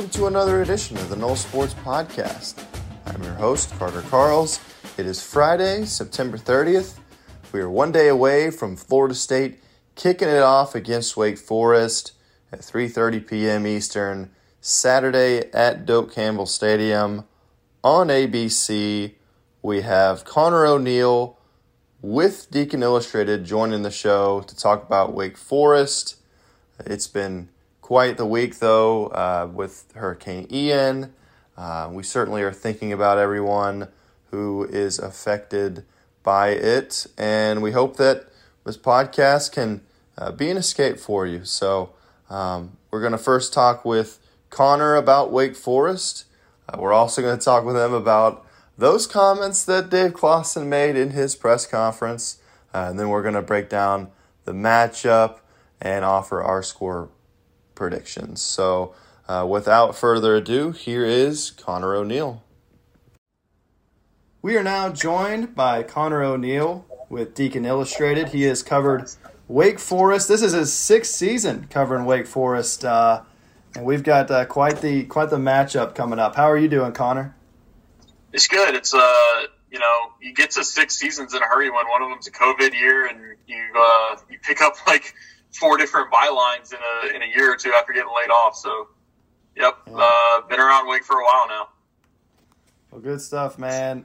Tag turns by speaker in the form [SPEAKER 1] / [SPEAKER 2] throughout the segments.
[SPEAKER 1] welcome to another edition of the Noles Sports Podcast. I'm your host, Carter Carls. It is Friday, September 30th. We are one day away from Florida State kicking it off against Wake Forest at 3:30 p.m. Eastern, Saturday at Doak Campbell Stadium on ABC. We have Connor O'Neill with Deacon Illustrated joining the show to talk about Wake Forest. It's been quite the week, though, with Hurricane Ian. We certainly are thinking about everyone who is affected by it, and we hope that this podcast can be an escape for you. So we're going to first talk with Connor about Wake Forest. We're also going to talk with him about those comments that Dave Clawson made in his press conference, and then we're going to break down the matchup and offer our score predictions. So without further ado, here is Connor O'Neill. We are now joined by Connor O'Neill with Deacon Illustrated. He has covered Wake Forest. This is his sixth season covering Wake Forest, and we've got quite the matchup coming up. How are you doing, Connor?
[SPEAKER 2] It's good. It's you get to 6 seasons in a hurry when one of them's a COVID year, and you pick up like 4 different bylines in a year or two after getting laid off. So, yep, been around Wake for a while now.
[SPEAKER 1] Well, good stuff, man.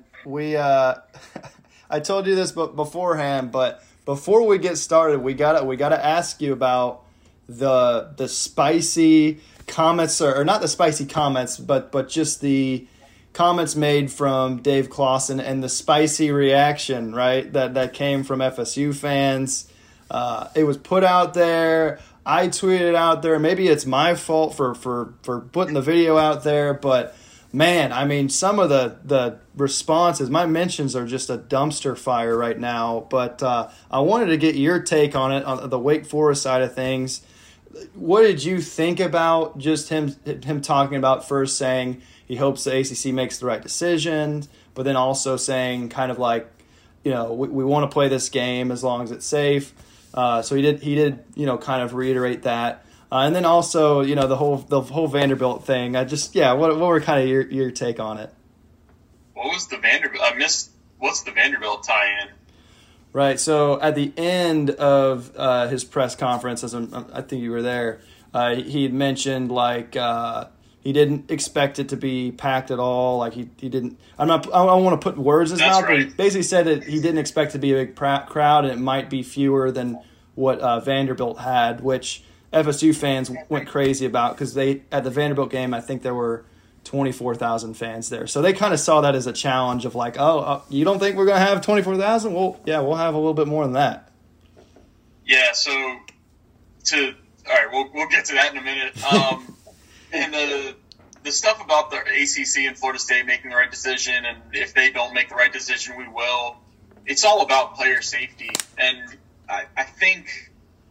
[SPEAKER 1] I told you this beforehand, but before we get started, we gotta ask you about the spicy comments, or not the spicy comments, but just the comments made from Dave Clawson and the spicy reaction, right? That came from FSU fans. It was put out there. I tweeted out there. Maybe it's my fault for putting the video out there, but man, I mean, some of the responses, my mentions are just a dumpster fire right now. But I wanted to get your take on it, on the Wake Forest side of things. What did you think about just him talking about, first saying he hopes the ACC makes the right decision, but then also saying kind of like, we want to play this game as long as it's safe. So he did kind of reiterate that. And then also, the whole Vanderbilt thing. What were kind of your take on it?
[SPEAKER 2] What was the Vanderbilt? I missed. What's the Vanderbilt tie-in?
[SPEAKER 1] Right. So at the end of his press conference, I think you were there, he had mentioned he didn't expect it to be packed at all. Like he didn't. I don't want to put words in his mouth. Right. But he basically said that he didn't expect it to be a big crowd, and it might be fewer than what Vanderbilt had, which FSU fans went crazy about, because at the Vanderbilt game, I think there were 24,000 fans there. So they kind of saw that as a challenge of like, you don't think we're going to have 24,000? Well, yeah, we'll have a little bit more than that.
[SPEAKER 2] Yeah, so all right, we'll get to that in a minute. And the stuff about the ACC and Florida State making the right decision, and if they don't make the right decision, we will. It's all about player safety. And I think,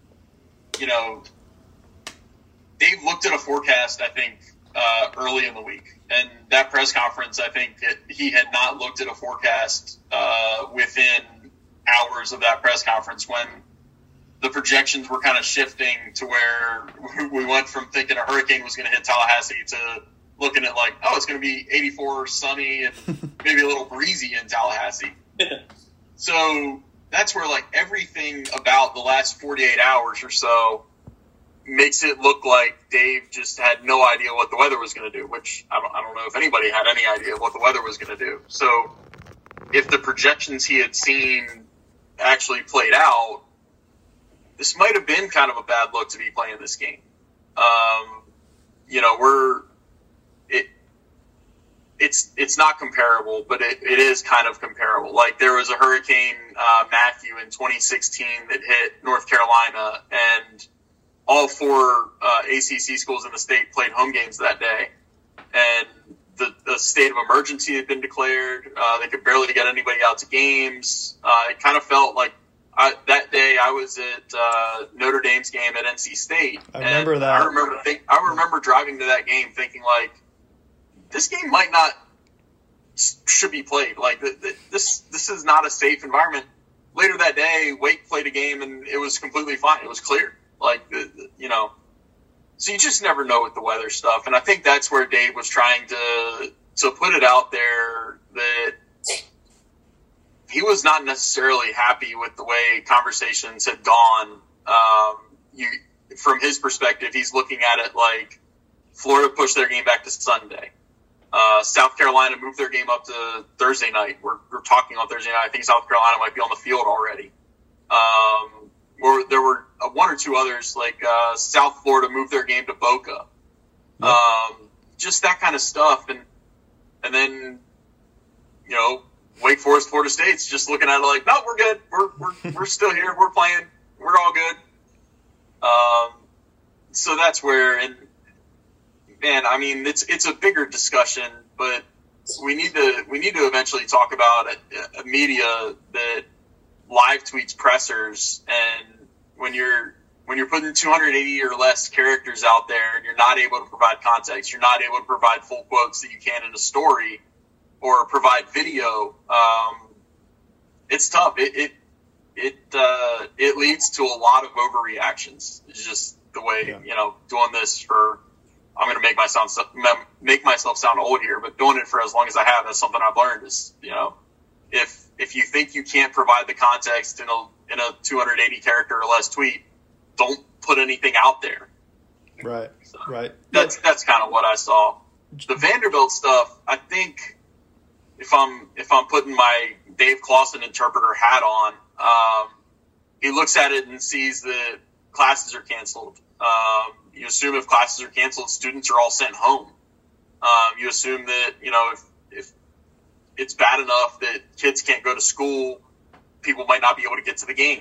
[SPEAKER 2] Dave looked at a forecast, I think, early in the week. And that press conference, I think he had not looked at a forecast within hours of that press conference, when the projections were kind of shifting to where we went from thinking a hurricane was going to hit Tallahassee to looking at like, it's going to be 84, sunny, and maybe a little breezy in Tallahassee. So that's where like everything about the last 48 hours or so makes it look like Dave just had no idea what the weather was going to do, which I don't know if anybody had any idea what the weather was going to do. So if the projections he had seen actually played out, this might have been kind of a bad look to be playing this game. It's not comparable, but it is kind of comparable. Like there was a Hurricane Matthew in 2016 that hit North Carolina, and all 4 ACC schools in the state played home games that day. And the state of emergency had been declared. They could barely get anybody out to games. It kind of felt like that day I was at Notre Dame's game at NC State.
[SPEAKER 1] I remember that.
[SPEAKER 2] I remember driving to that game thinking like, this game should be played. Like this is not a safe environment. Later that day, Wake played a game and it was completely fine. It was clear. Like So you just never know with the weather stuff. And I think that's where Dave was trying to put it out there that he was not necessarily happy with the way conversations had gone. From his perspective, he's looking at it like Florida pushed their game back to Sunday. South Carolina moved their game up to Thursday night. We're talking on Thursday night. I think South Carolina might be on the field already. There were one or two others, like South Florida moved their game to Boca. Yep. Just that kind of stuff. And then, Wake Forest, Florida State's just looking at it like, no, we're good. We're still here. We're playing. We're all good. So that's where, and man, I mean, it's a bigger discussion, but we need to eventually talk about a media that live tweets pressers, and when you're putting 280 or less characters out there and you're not able to provide context, you're not able to provide full quotes that you can in a story or provide video, it's tough. It leads to a lot of overreactions. It's just the way, doing this for, I'm going to make myself sound old here, but doing it for as long as I have, that's something I've learned is, if you think you can't provide the context in a 280 character or less tweet, don't put anything out there.
[SPEAKER 1] Right.
[SPEAKER 2] So
[SPEAKER 1] right.
[SPEAKER 2] That's kind of what I saw. The Vanderbilt stuff, I think if I'm putting my Dave Clawson interpreter hat on, he looks at it and sees that classes are canceled. You assume if classes are canceled, students are all sent home. You assume that, if it's bad enough that kids can't go to school, people might not be able to get to the game.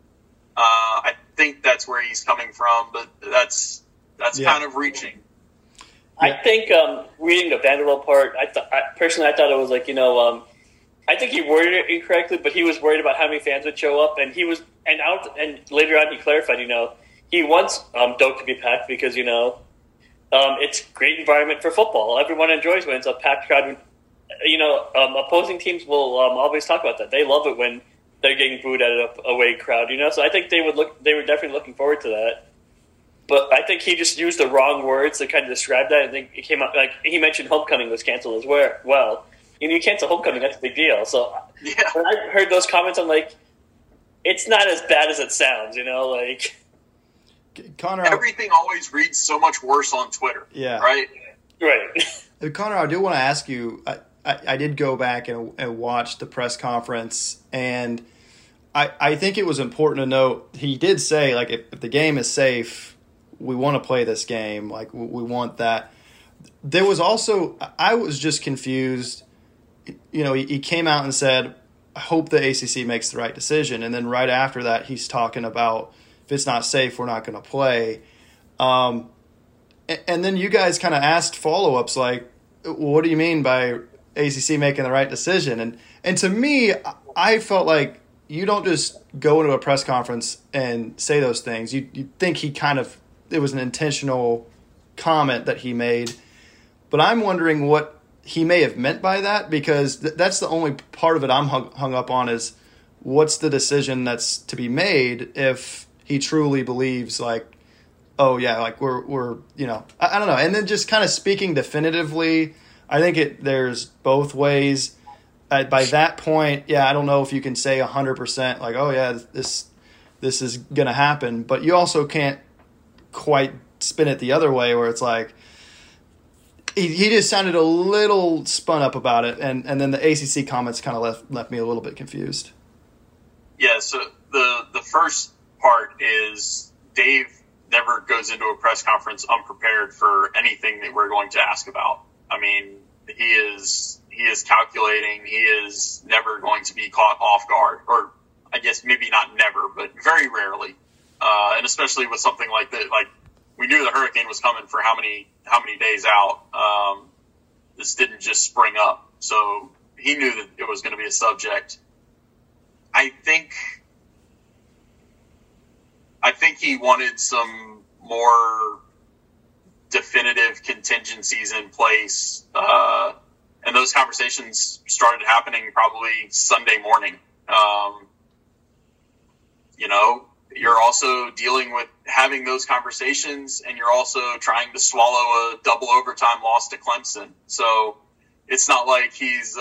[SPEAKER 2] I think that's where he's coming from, but that's kind of reaching.
[SPEAKER 3] I think reading the Vanderbilt part, I thought it was like, I think he worded it incorrectly, but he was worried about how many fans would show up, and and later on he clarified, he wants Doak to be packed because it's a great environment for football. Everyone enjoys when it's a packed crowd. Opposing teams will always talk about that. They love it when they're getting booed at an away crowd. So I think they were definitely looking forward to that. But I think he just used the wrong words to kind of describe that. I think it came out like he mentioned homecoming was canceled as well. You cancel homecoming, that's a big deal. So when I heard those comments, I'm like, it's not as bad as it sounds,
[SPEAKER 1] Connor,
[SPEAKER 2] everything always reads so much worse on Twitter.
[SPEAKER 1] Yeah.
[SPEAKER 2] Right.
[SPEAKER 1] Connor, I do want to ask you. I did go back and watch the press conference, and I think it was important to note he did say, like, if the game is safe, we want to play this game. Like, we want that. There was also, I was just confused. He came out and said, I hope the ACC makes the right decision. And then right after that, he's talking about if it's not safe, we're not going to play. And then you guys kind of asked follow-ups like, what do you mean by ACC making the right decision? And to me, I felt like you don't just go into a press conference and say those things. You think it was an intentional comment that he made. But I'm wondering what he may have meant by that, because that's the only part of it I'm hung up on is what's the decision that's to be made if he truly believes like, oh yeah, like we're I don't know. And then just kind of speaking definitively, I think there's both ways. By that point, I don't know if you can say 100% like, oh yeah, this is going to happen, but you also can't quite spin it the other way where it's like he just sounded a little spun up about it, and then the ACC comments kind of left me a little bit confused.
[SPEAKER 2] Yeah, so the first part is Dave never goes into a press conference unprepared for anything that we're going to ask about. I mean, he is calculating. He is never going to be caught off guard, or I guess maybe not never, but very rarely. And especially with something like that, like we knew the hurricane was coming for how many days out. This didn't just spring up, so he knew that it was going to be a subject. I think he wanted some more definitive contingencies in place, and those conversations started happening probably Sunday morning. you're also dealing with having those conversations, and you're also trying to swallow a double overtime loss to Clemson. So it's not like it's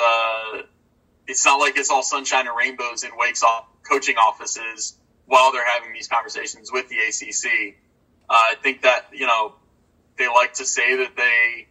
[SPEAKER 2] all sunshine and rainbows in Wake's coaching offices while they're having these conversations with the ACC. I think that, they like to say that they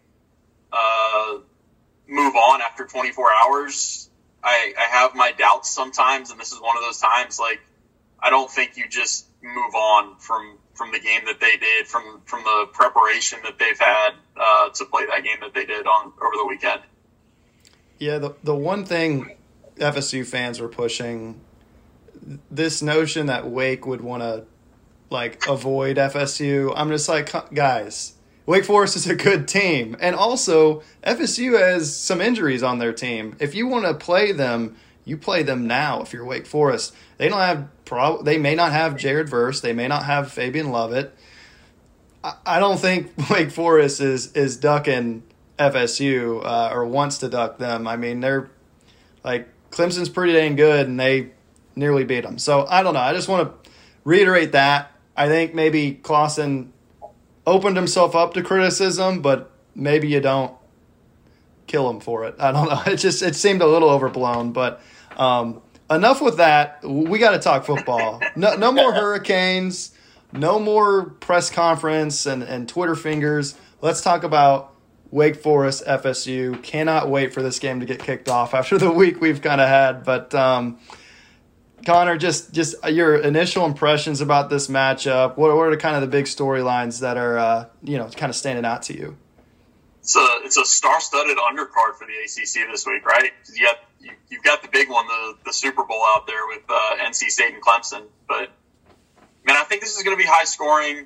[SPEAKER 2] move on after 24 hours. I have my doubts sometimes, and this is one of those times. Like, I don't think you just move on from the game that they did, from the preparation that they've had to play that game that they did over the weekend.
[SPEAKER 1] Yeah, the one thing FSU fans were pushing, this notion that Wake would want to avoid FSU. I'm just like, guys, Wake Forest is a good team, and also FSU has some injuries on their team. If you want to play them, you play them now. If you're Wake Forest, they don't have they may not have Jared Verse, they may not have Fabian Lovett. I don't think Wake Forest is ducking FSU or wants to duck them. I mean, they're Clemson's pretty dang good, and they nearly beat them. So I don't know. I just want to reiterate that. I think maybe Clawson opened himself up to criticism, but maybe you don't kill him for it. I don't know. It seemed a little overblown, but enough with that. We got to talk football. No more Hurricanes, no more press conference and Twitter fingers. Let's talk about Wake Forest, FSU. Cannot wait for this game to get kicked off after the week we've kind of had. But Connor, just your initial impressions about this matchup. What are kind of the big storylines that are kind of standing out to you?
[SPEAKER 2] It's a star-studded undercard for the ACC this week, right? You've got the big one, the Super Bowl out there with NC State and Clemson. But man, I think this is going to be high scoring.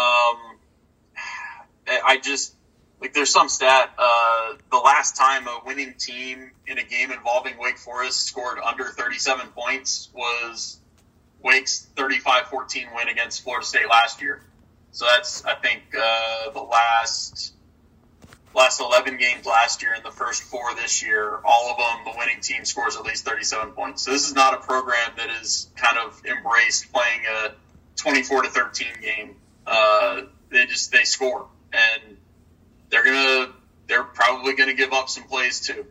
[SPEAKER 2] There's some stat. The last time a winning team in a game involving Wake Forest scored under 37 points was Wake's 35-14 win against Florida State last year. So that's, I think, the last 11 games last year and the first 4 this year. All of them, the winning team scores at least 37 points. So this is not a program that is kind of embraced playing a 24-13 game. They score, and they're probably gonna give up some plays too.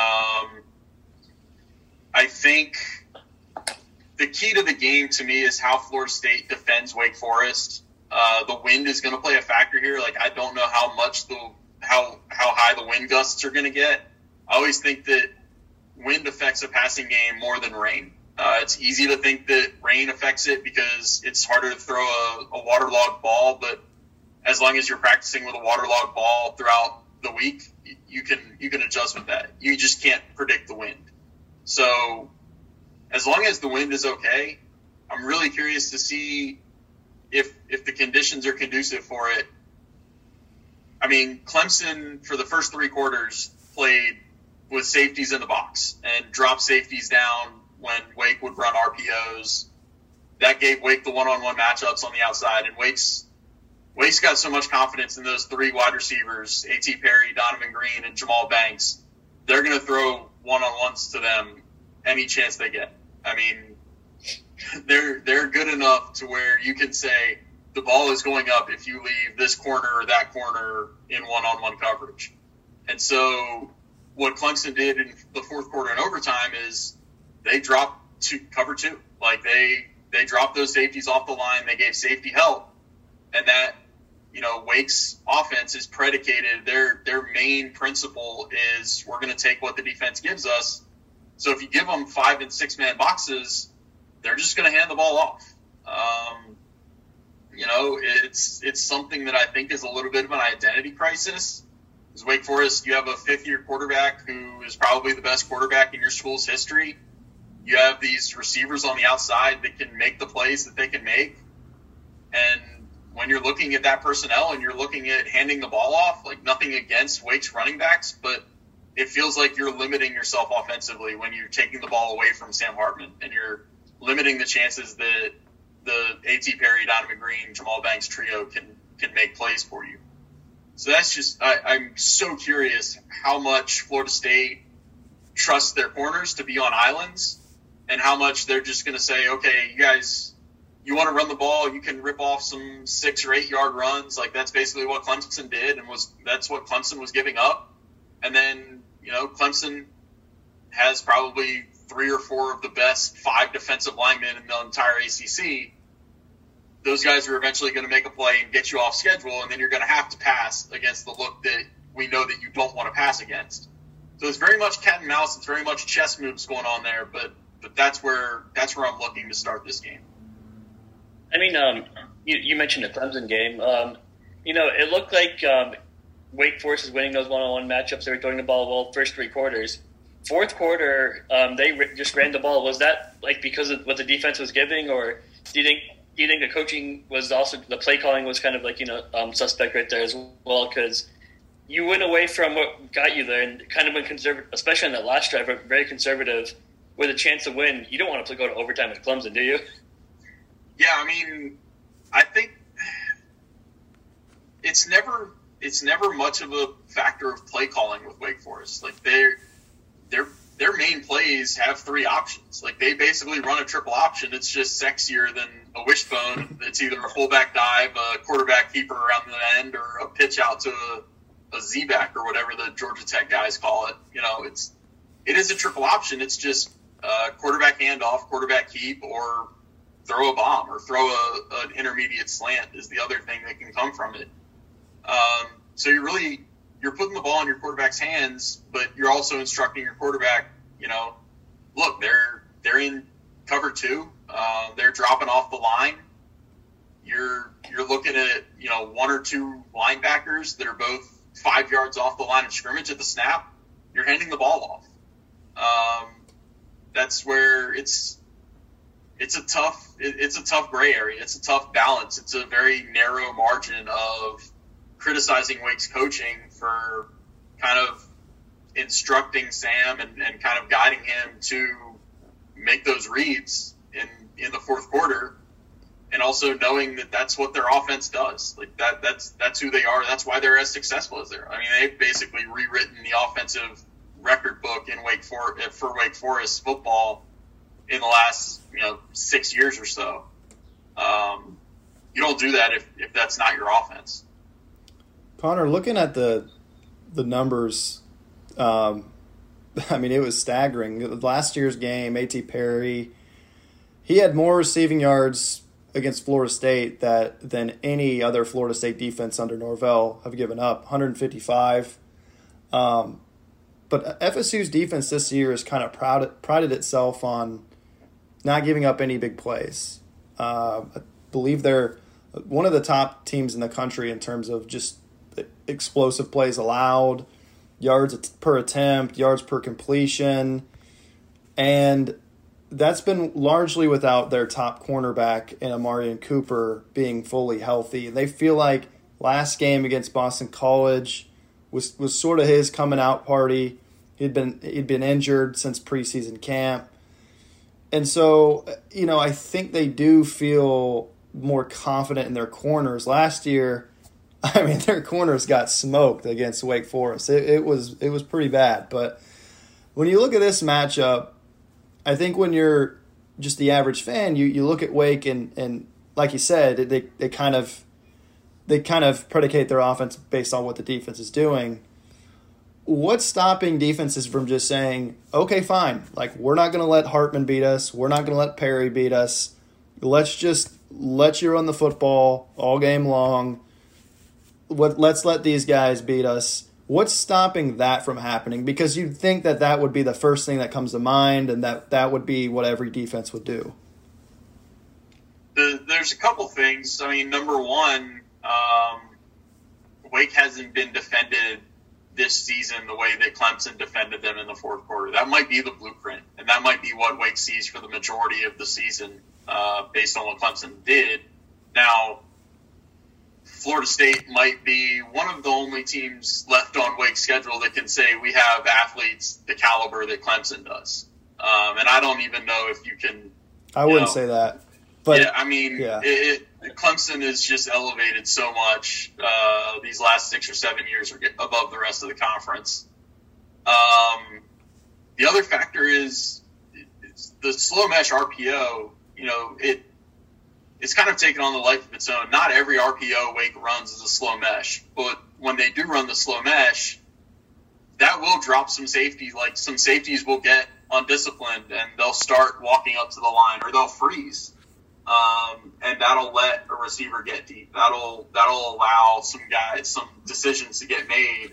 [SPEAKER 2] I think the key to the game to me is how Florida State defends Wake Forest. The wind is going to play a factor here. I don't know how much how high the wind gusts are going to get. I always think that wind affects a passing game more than rain. It's easy to think that rain affects it because it's harder to throw a waterlogged ball, but as long as you're practicing with a waterlogged ball throughout the week, you can adjust with that. You just can't predict the wind. So as long as the wind is okay, I'm really curious to see if the conditions are conducive for it. I mean, Clemson for the first 3 quarters played with safeties in the box and dropped safeties down when Wake would run RPOs. That gave Wake the one-on-one matchups on the outside, and Wake's got so much confidence in those 3 wide receivers, A.T. Perry, Donovan Green, and Jamal Banks. They're going to throw one-on-ones to them any chance they get. I mean, they're good enough to where you can say the ball is going up if you leave this corner or that corner in one-on-one coverage. And so what Clemson did in the fourth quarter and overtime is they dropped cover 2. They dropped those safeties off the line. They gave safety help. And that, Wake's offense is predicated. Their main principle is we're going to take what the defense gives us. So if you give them 5- and 6-man boxes, they're just going to hand the ball off. It's something that I think is a little bit of an identity crisis. Because Wake Forest, you have a 5th-year quarterback who is probably the best quarterback in your school's history. You have these receivers on the outside that can make the plays that they can make. And when you're looking at that personnel and you're looking at handing the ball off, nothing against Wake's running backs, but it feels like you're limiting yourself offensively when you're taking the ball away from Sam Hartman and you're limiting the chances that the A.T. Perry, Donovan Green, Jamal Banks trio can make plays for you. So that's just, I'm so curious how much Florida State trusts their corners to be on islands and how much they're just going to say, okay, you guys you want to run the ball, you can rip off some 6 or 8 yard runs. Like, that's basically what Clemson did, and that's what Clemson was giving up. And then, Clemson has probably 3 or 4 of the best 5 defensive linemen in the entire ACC. Those guys are eventually going to make a play and get you off schedule, and then you're going to have to pass against the look that we know that you don't want to pass against. So it's very much cat and mouse. It's very much chess moves going on there, but that's where I'm looking to start this game.
[SPEAKER 3] I mean, you mentioned the Clemson game. It looked like Wake Forest is winning those one-on-one matchups. They were throwing the ball well first 3 quarters. Fourth quarter, they just ran the ball. Was that because of what the defense was giving, or do you think the coaching was also, the play calling was kind of suspect right there as well? Because you went away from what got you there and kind of went conservative, especially on that last drive, very conservative with a chance to win. You don't want to go to overtime with Clemson, do you?
[SPEAKER 2] Yeah, I mean, I think it's never much of a factor of play calling with Wake Forest. Like, their main plays have 3 options. Like, they basically run a triple option. It's just sexier than a wishbone. It's either a fullback dive, a quarterback keeper around the end, or a pitch out to a Z-back, or whatever the Georgia Tech guys call it. It is a triple option. It's just quarterback handoff, quarterback keep, or throw a bomb, or throw an intermediate slant is the other thing that can come from it. So you're putting the ball in your quarterback's hands, but you're also instructing your quarterback, look, they're in cover 2. They're dropping off the line. You're looking at, 1 or 2 linebackers that are both 5 yards off the line of scrimmage at the snap. You're handing the ball off. That's where it's a tough gray area. It's a tough balance. It's a very narrow margin of criticizing Wake's coaching for kind of instructing Sam and kind of guiding him to make those reads in the fourth quarter, and also knowing that that's what their offense does. Like, that's who they are. That's why they're as successful as they are. I mean, they've basically rewritten the offensive record book in for Wake Forest football in the last 6 years or so. You don't do that if that's not your offense.
[SPEAKER 1] Connor, looking at the numbers, it was staggering. Last year's game, A.T. Perry, he had more receiving yards against Florida State than any other Florida State defense under Norvell have given up, 155. But FSU's defense this year has kind of prided itself on not giving up any big plays. I believe they're one of the top teams in the country in terms of just explosive plays allowed, yards per attempt, yards per completion, and that's been largely without their top cornerback in Amarian Cooper being fully healthy. They feel like last game against Boston College was sort of his coming out party. He'd been injured since preseason camp. And so, I think they do feel more confident in their corners. Last year, their corners got smoked against Wake Forest. It was pretty bad. But when you look at this matchup, I think when you're just the average fan, you look at Wake and like you said, they kind of predicate their offense based on what the defense is doing. What's stopping defenses from just saying, okay, fine, like, we're not going to let Hartman beat us, we're not going to let Perry beat us, let's just let you run the football all game long, let's let these guys beat us. What's stopping that from happening? Because you'd think that would be the first thing that comes to mind, and that would be what every defense would do.
[SPEAKER 2] There's a couple things. Number one, Wake hasn't been defended this season the way that Clemson defended them in the fourth quarter. That might be the blueprint, and that might be what Wake sees for the majority of the season based on what Clemson did. Now, Florida State might be one of the only teams left on Wake's schedule that can say we have athletes the caliber that Clemson does. And I don't even know if you can.
[SPEAKER 1] I wouldn't say that. But
[SPEAKER 2] yeah, Clemson is just elevated so much these last 6 or 7 years are above the rest of the conference. The other factor is the slow mesh RPO. it's kind of taken on the life of its own. Not every RPO Wake runs is a slow mesh, but when they do run the slow mesh, that will drop some safety. Like some safeties will get undisciplined and they'll start walking up to the line or they'll freeze. And that'll let a receiver get deep. That'll allow some decisions to get made.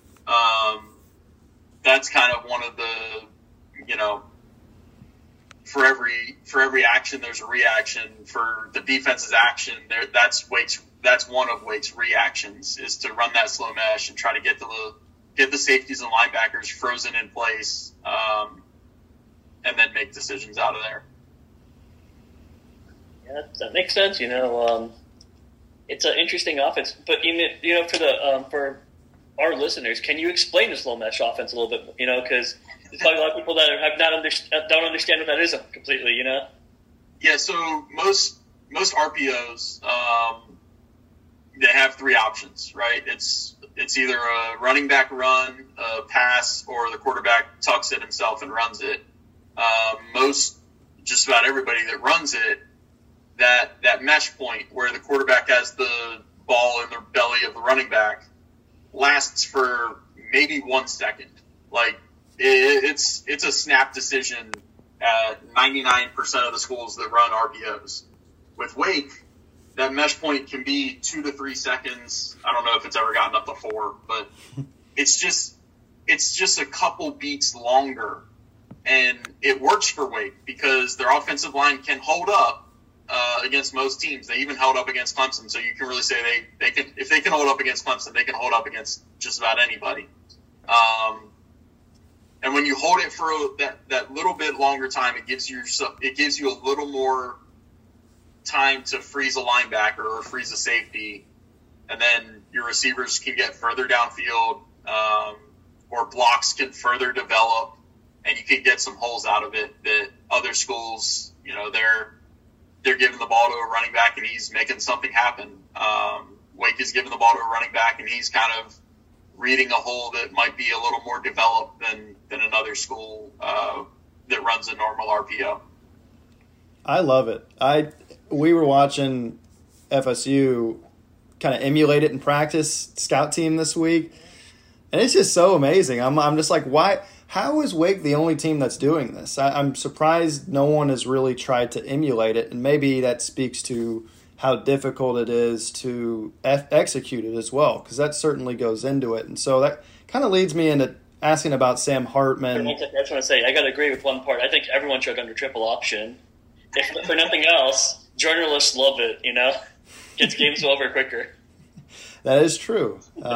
[SPEAKER 2] That's kind of one of the, for every action, there's a reaction. For the defense's action, that's one of Wake's reactions, is to run that slow mesh and try to get the safeties and linebackers frozen in place, and then make decisions out of there.
[SPEAKER 3] Yeah, that makes sense. It's an interesting offense, but for our listeners, can you explain the slow mesh offense a little bit? Because there's probably a lot of people that don't understand what that is completely.
[SPEAKER 2] Yeah. So most RPOs, they have three options, right? It's either a running back run, a pass, or the quarterback tucks it himself and runs it. Just about everybody that runs it, that mesh point where the quarterback has the ball in the belly of the running back lasts for maybe 1 second. Like it's a snap decision at 99% of the schools that run RPOs. With Wake, that mesh point can be 2 to 3 seconds. I don't know if it's ever gotten up to 4, but it's just a couple beats longer, and it works for Wake because their offensive line can hold up against most teams. They even held up against Clemson, so you can really say they can, if they can hold up against Clemson, they can hold up against just about anybody. And when you hold it for that little bit longer time, it gives you a little more time to freeze a linebacker or freeze a safety, and then your receivers can get further downfield, or blocks can further develop, and you can get some holes out of it that other schools, they're giving the ball to a running back and he's making something happen. Wake is giving the ball to a running back and he's kind of reading a hole that might be a little more developed than another school that runs a normal RPO.
[SPEAKER 1] I love it. We were watching FSU kind of emulate it in practice, scout team this week, and it's just so amazing. I'm just like, why? How is Wake the only team that's doing this? I'm surprised no one has really tried to emulate it, and maybe that speaks to how difficult it is to execute it as well, because that certainly goes into it. And so that kind of leads me into asking about Sam Hartman.
[SPEAKER 3] That's what I say. I got to agree with one part. I think everyone should under triple option. If for nothing else, journalists love it, Gets games over quicker.
[SPEAKER 1] That is true.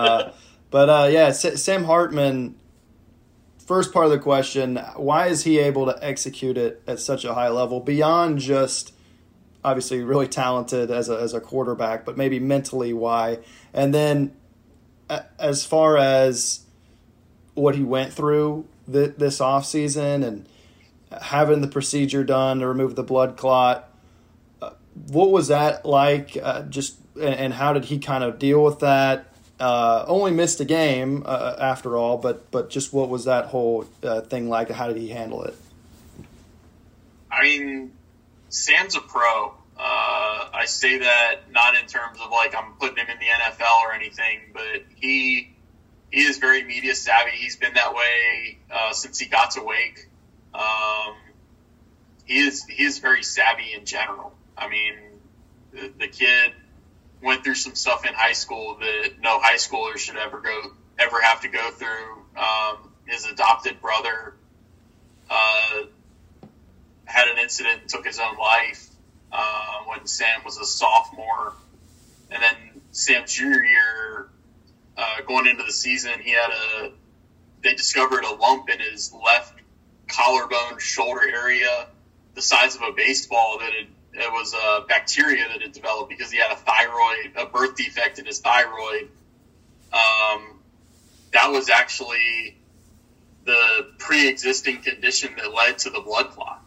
[SPEAKER 1] Sam Hartman, first part of the question, why is he able to execute it at such a high level beyond just obviously really talented as a quarterback, but maybe mentally why? And then as far as what he went through this offseason and having the procedure done to remove the blood clot, what was that like? And how did he kind of deal with that? Only missed a game after all, but just what was that whole thing like? How did he handle it?
[SPEAKER 2] I mean, Sam's a pro. I say that not in terms of like I'm putting him in the NFL or anything, but he is very media savvy. He's been that way since he got to Wake. He is very savvy in general. I mean, the kid went through some stuff in high school that no high schooler should ever have to go through. His adopted brother had an incident and took his own life when Sam was a sophomore. And then Sam's junior year, going into the season, they discovered a lump in his left collarbone shoulder area the size of a baseball it was a bacteria that had developed because he had a birth defect in his thyroid. That was actually the pre-existing condition that led to the blood clot.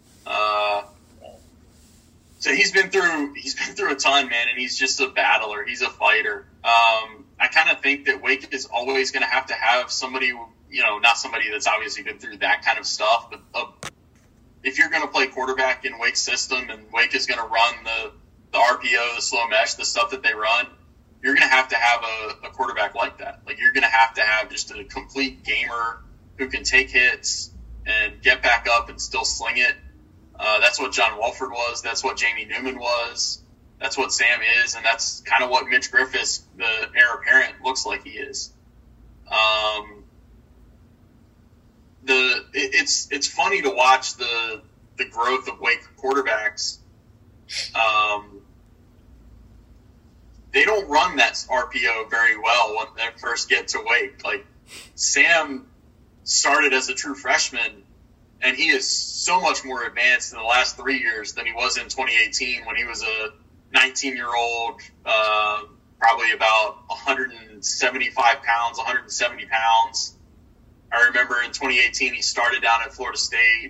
[SPEAKER 2] So he's been through a ton, man, and he's just a battler. He's a fighter. I kind of think that Wake is always going to have somebody, not somebody that's obviously been through that kind of stuff, but if you're going to play quarterback in Wake's system and Wake is going to run the RPO, the slow mesh, the stuff that they run, you're going to have a quarterback like that. Like, you're going to have just a complete gamer who can take hits and get back up and still sling it. That's what John Wolford was. That's what Jamie Newman was. That's what Sam is, and that's kind of what Mitch Griffiths, the heir apparent, looks like he is. It's funny to watch the growth of Wake quarterbacks. They don't run that RPO very well when they first get to Wake. Like, Sam started as a true freshman, and he is so much more advanced in the last 3 years than he was in 2018 when he was a 19-year-old, probably about 175 pounds, 170 pounds. I remember in 2018 he started down at Florida State.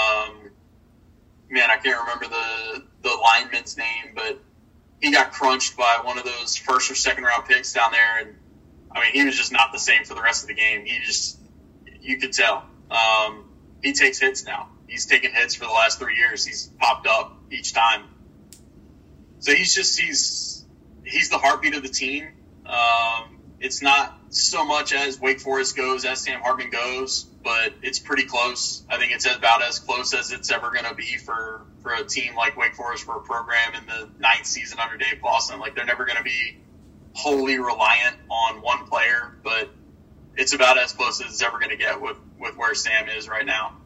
[SPEAKER 2] I can't remember the lineman's name, but he got crunched by one of those first or second round picks down there, and I mean, he was just not the same for the rest of the game. You could tell. He takes hits now. He's taken hits for the last 3 years. He's popped up each time. So he's the heartbeat of the team. It's not so much as Wake Forest goes, as Sam Hartman goes, but it's pretty close. I think it's about as close as it's ever going to be for a team like Wake Forest, for a program in the 9th season under Dave Clawson. Like, they're never going to be wholly reliant on one player, but it's about as close as it's ever going to get with where Sam is right now.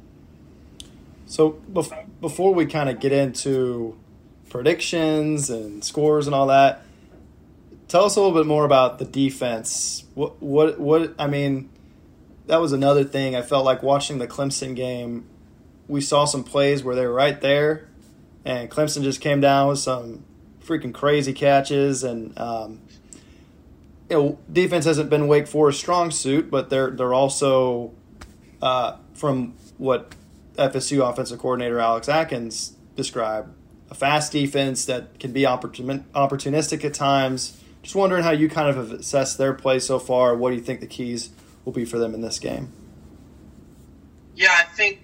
[SPEAKER 4] So before we kind of get into predictions and scores and all that, tell us a little bit more about the defense. What I mean, that was another thing. I felt like watching the Clemson game, we saw some plays where they were right there, and Clemson just came down with some freaking crazy catches. And defense hasn't been Wake Forest's strong suit, but they're also from what FSU offensive coordinator Alex Atkins described, a fast defense that can be opportunistic at times. Just wondering how you kind of have assessed their play so far. What do you think the keys will be for them in this game?
[SPEAKER 2] Yeah, I think,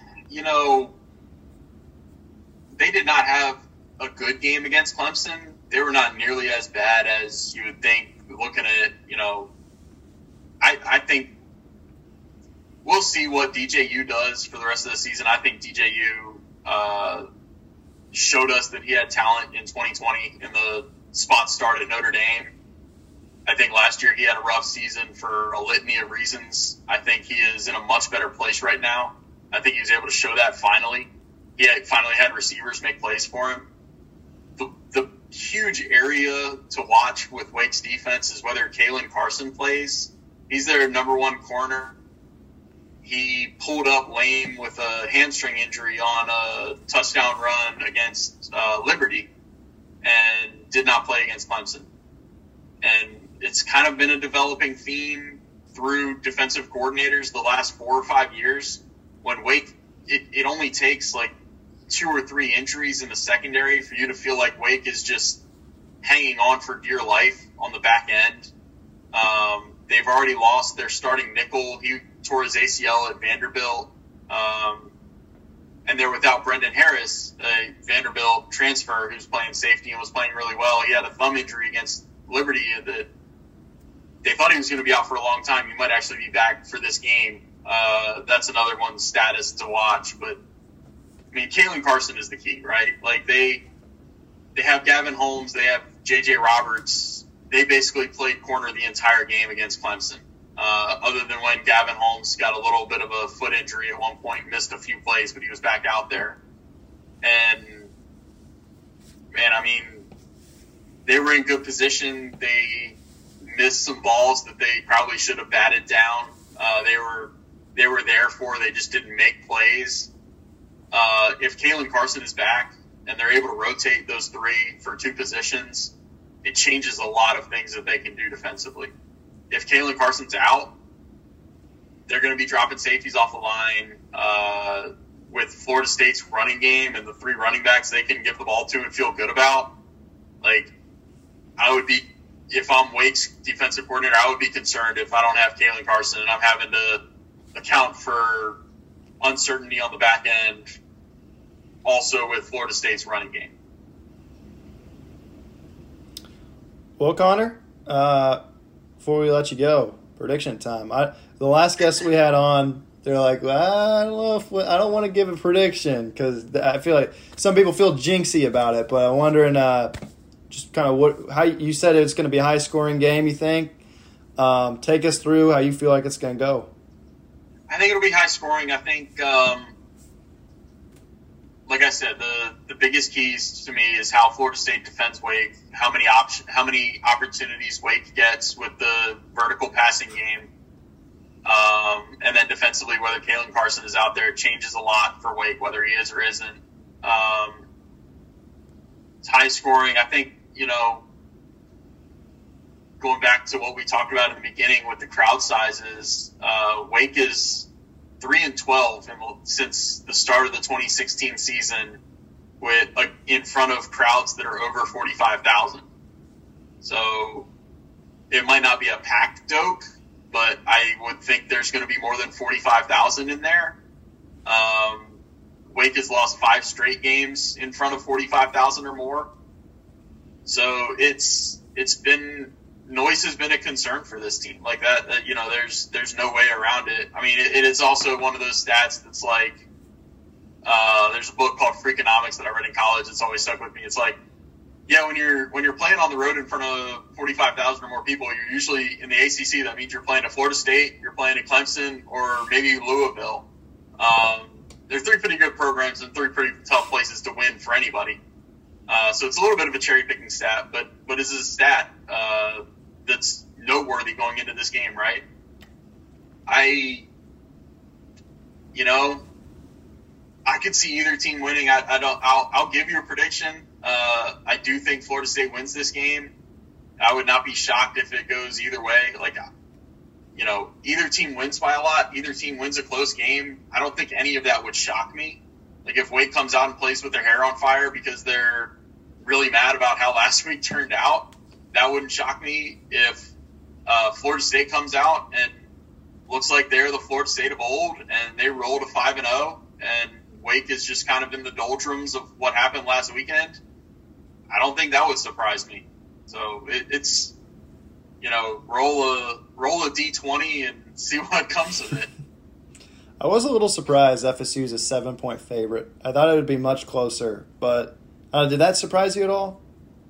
[SPEAKER 2] they did not have a good game against Clemson. They were not nearly as bad as you would think looking at it. I think we'll see what DJU does for the rest of the season. I think DJU showed us that he had talent in 2020 in the spot start at Notre Dame. I think last year he had a rough season for a litany of reasons. I think he is in a much better place right now. I think he was able to show that finally. He finally had receivers make plays for him. The huge area to watch with Wake's defense is whether Kalen Carson plays. He's their number one corner. He pulled up lame with a hamstring injury on a touchdown run against Liberty and did not play against Clemson. And it's kind of been a developing theme through defensive coordinators the last 4 or 5 years. When Wake, it only takes like 2 or 3 injuries in the secondary for you to feel like Wake is just hanging on for dear life on the back end. They've already lost their starting nickel. He tore his ACL at Vanderbilt. And they're without Brendan Harris, a Vanderbilt transfer who's playing safety and was playing really well. He had a thumb injury against Liberty that they thought he was going to be out for a long time. He might actually be back for this game. That's another one's status to watch. But, I mean, Kalen Carson is the key, right? Like, they have Gavin Holmes. They have J.J. Roberts. They basically played corner the entire game against Clemson. Other than when Gavin Holmes got a little bit of a foot injury at one point, missed a few plays, but he was back out there. And, man, I mean, they were in good position. They missed some balls that they probably should have batted down. They were there for, they just didn't make plays. If Kalen Carson is back and they're able to rotate those 3 for 2 positions, it changes a lot of things that they can do defensively. If Kalen Carson's out, they're going to be dropping safeties off the line. With Florida State's running game and the 3 running backs they can give the ball to and feel good about, like, I would be, if I'm Wake's defensive coordinator, I would be concerned if I don't have Kalen Carson and I'm having to account for uncertainty on the back end also with Florida State's running game.
[SPEAKER 4] Well, Connor, before we let you go, prediction time. The last guest we had on, they're like, well, I don't want to give a prediction because I feel like some people feel jinxy about it. But I'm wondering, just kind of how you said it's going to be a high scoring game. You think? Take us through how you feel like it's going to go.
[SPEAKER 2] I think it'll be high scoring. I think, like I said, the biggest keys to me is how Florida State defends Wake, how many opportunities Wake gets with the vertical passing game, and then defensively whether Kalen Carson is out there. It changes a lot for Wake whether he is or isn't. It's high scoring. I think, going back to what we talked about in the beginning with the crowd sizes, Wake is 3-12 since the start of the 2016 season with in front of crowds that are over 45,000. So it might not be a packed Doak, but I would think there's going to be more than 45,000 in there. Wake has lost 5 straight games in front of 45,000 or more. So noise has been a concern for this team. Like that, there's no way around it. I mean, it is also one of those stats that's like, there's a book called Freakonomics that I read in college. It's always stuck with me. It's like, yeah, when you're playing on the road in front of 45,000 or more people, you're usually in the ACC. That means you're playing at Florida State, you're playing at Clemson, or maybe Louisville. They're 3 pretty good programs and 3 pretty tough places to win for anybody. So it's a little bit of a cherry-picking stat, but it's a stat that's noteworthy going into this game, right? I could see either team winning. I'll give you a prediction. I do think Florida State wins this game. I would not be shocked if it goes either way. Either team wins by a lot, either team wins a close game. I don't think any of that would shock me. Like if Wake comes out and plays with their hair on fire because they're really mad about how last week turned out, that wouldn't shock me. If Florida State comes out and looks like they're the Florida State of old and they roll to 5-0 and Wake is just kind of in the doldrums of what happened last weekend, I don't think that would surprise me. So it's roll a D20 and see what comes of it.
[SPEAKER 4] I was a little surprised FSU is a 7-point favorite. I thought it would be much closer, but did that surprise you at all?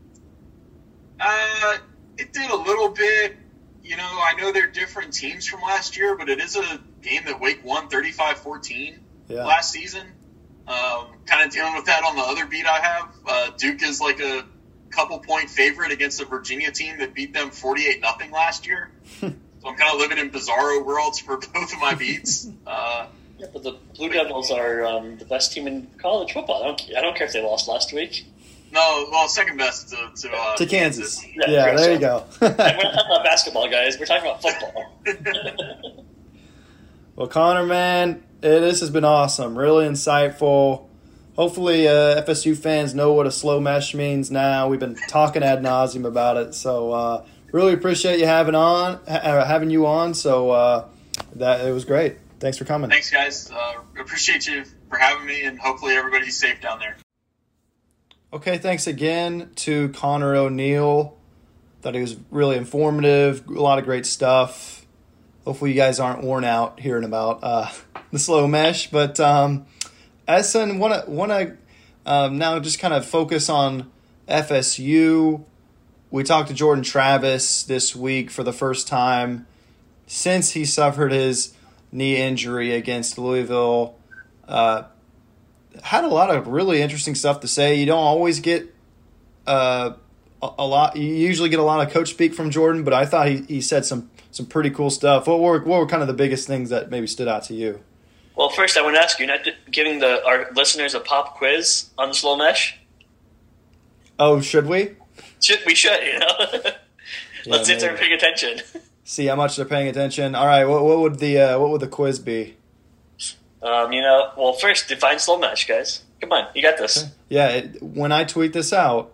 [SPEAKER 2] It did a little bit. I know they're different teams from last year, but it is a game that Wake won 35-14 last season. Kind of dealing with that on the other beat I have. Duke is like a couple-point favorite against a Virginia team that beat them 48-0 last year. So I'm kind of living in bizarro worlds for both of my beats.
[SPEAKER 3] Yeah, but the Blue Devils are the best team in college football. I don't care if they lost last week.
[SPEAKER 2] No, well, second best
[SPEAKER 4] to Kansas. Yeah, there you go.
[SPEAKER 3] We're not talking about basketball, guys. We're talking about football.
[SPEAKER 4] Well, Connor, man, this has been awesome. Really insightful. Hopefully, FSU fans know what a slow mesh means now. We've been talking ad nauseum about it, so really appreciate you having you on. So that it was great. Thanks for coming.
[SPEAKER 2] Thanks, guys. Appreciate you for having me, and hopefully everybody's safe down there.
[SPEAKER 4] Okay, thanks again to Connor O'Neill. Thought he was really informative, a lot of great stuff. Hopefully you guys aren't worn out hearing about the slow mesh. But Essen, want to now just kind of focus on FSU. We talked to Jordan Travis this week for the first time since he suffered his knee injury against Louisville. Had a lot of really interesting stuff to say. You don't always get a lot. You usually get a lot of coach speak from Jordan, but I thought he said some pretty cool stuff. What were kind of the biggest things that maybe stood out to you?
[SPEAKER 3] Well, first I want to ask you, not giving our listeners a pop quiz on the slow mesh?
[SPEAKER 4] Oh, should we?
[SPEAKER 3] We should. Let's see if they're paying attention.
[SPEAKER 4] See how much they're paying attention. All right, what would the quiz be?
[SPEAKER 3] Well, first define slow mesh, guys. Come on, you got this.
[SPEAKER 4] Okay. Yeah, when I tweet this out,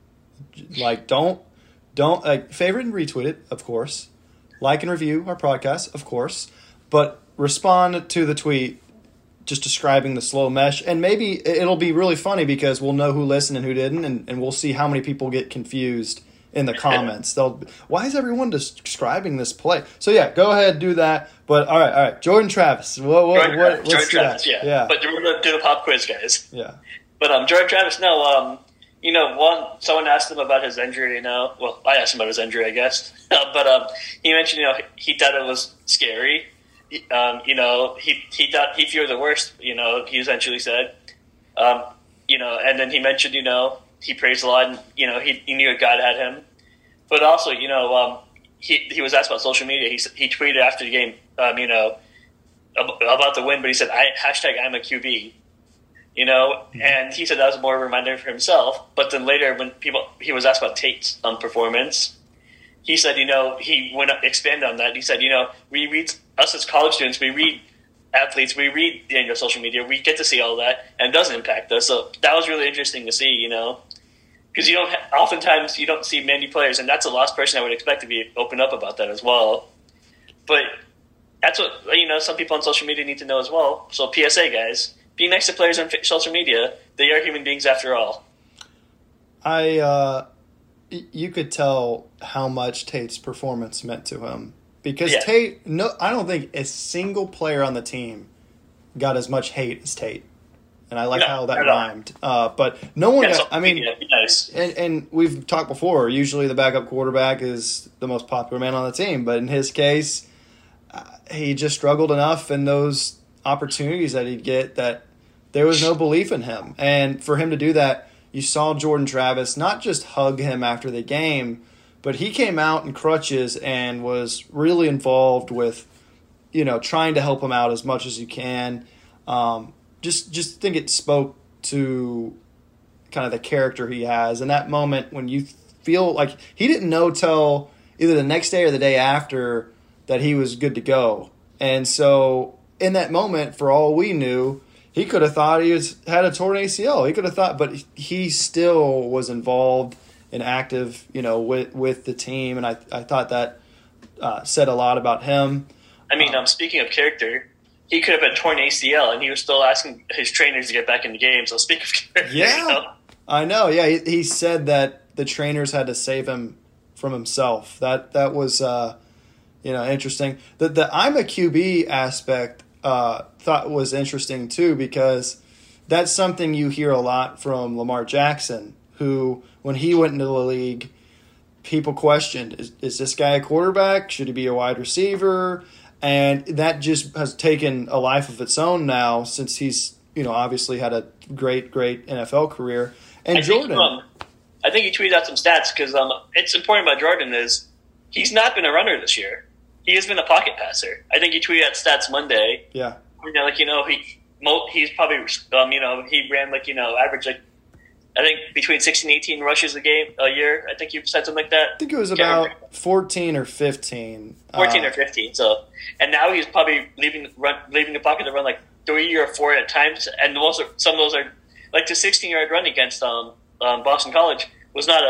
[SPEAKER 4] don't favorite and retweet it, of course. Like and review our podcast, of course. But respond to the tweet just describing the slow mesh. And maybe it'll be really funny because we'll know who listened and who didn't, and we'll see how many people get confused in the comments. Why is everyone describing this play? So yeah, go ahead, do that. But all right. Jordan Travis.
[SPEAKER 3] Jordan Travis, yeah. But we're going to do the pop quiz, guys.
[SPEAKER 4] Yeah.
[SPEAKER 3] But Jordan Travis, no. Someone asked him about his injury. Well, I asked him about his injury, I guess. But he mentioned, he thought it was scary. He thought he feared the worst. He essentially said, and then he mentioned, he prays a lot, and he knew God had him. But also, he was asked about social media. He tweeted after the game, about the win, but he said, #I'm a QB. And he said that was more of a reminder for himself. But then later, when he was asked about Tate's performance, he said, he went up, expanded on that. He said, we read, us as college students, we read athletes, we read social media, we get to see all that, and it does impact us. So that was really interesting to see, because oftentimes you don't see many players, and that's the last person I would expect to be open up about that as well. But that's what, some people on social media need to know as well. So PSA, guys, be nice to players on social media. They are human beings after all.
[SPEAKER 4] You could tell how much Tate's performance meant to him. Because Tate, I don't think a single player on the team got as much hate as Tate. And I like how that rhymed. But no one got, nice. And we've talked before, usually the backup quarterback is the most popular man on the team. But in his case, he just struggled enough in those opportunities that he'd get that there was no belief in him. And for him to do that, you saw Jordan Travis not just hug him after the game, but he came out in crutches and was really involved with, trying to help him out as much as you can. Just think it spoke to kind of the character he has. In that moment when you feel like he didn't know till either the next day or the day after that he was good to go. And so in that moment, for all we knew, he could have thought he had a torn ACL. He could have thought, but he still was involved and active, with the team. And I thought that said a lot about him.
[SPEAKER 3] Speaking of character, he could have been torn ACL, and he was still asking his trainers to get back in the game. So speaking of character,
[SPEAKER 4] I know. Yeah, he said that the trainers had to save him from himself. That was interesting. The I'm a QB aspect thought was interesting too, because that's something you hear a lot from Lamar Jackson, who when he went into the league, people questioned, is this guy a quarterback? Should he be a wide receiver? And that just has taken a life of its own now since he's, obviously had a great NFL career. And Jordan.
[SPEAKER 3] I think he tweeted out some stats because it's important about Jordan is he's not been a runner this year. He has been a pocket passer. I think he tweeted out stats Monday.
[SPEAKER 4] Yeah.
[SPEAKER 3] He's probably, he ran average I think between 16 and 18 rushes a year. I think you said something like that.
[SPEAKER 4] I think it was about 14 or 15.
[SPEAKER 3] 14 or 15. So, and now he's probably leaving the pocket to run like 3 or 4 at times. And some of those are like the 16-yard run against Boston College was not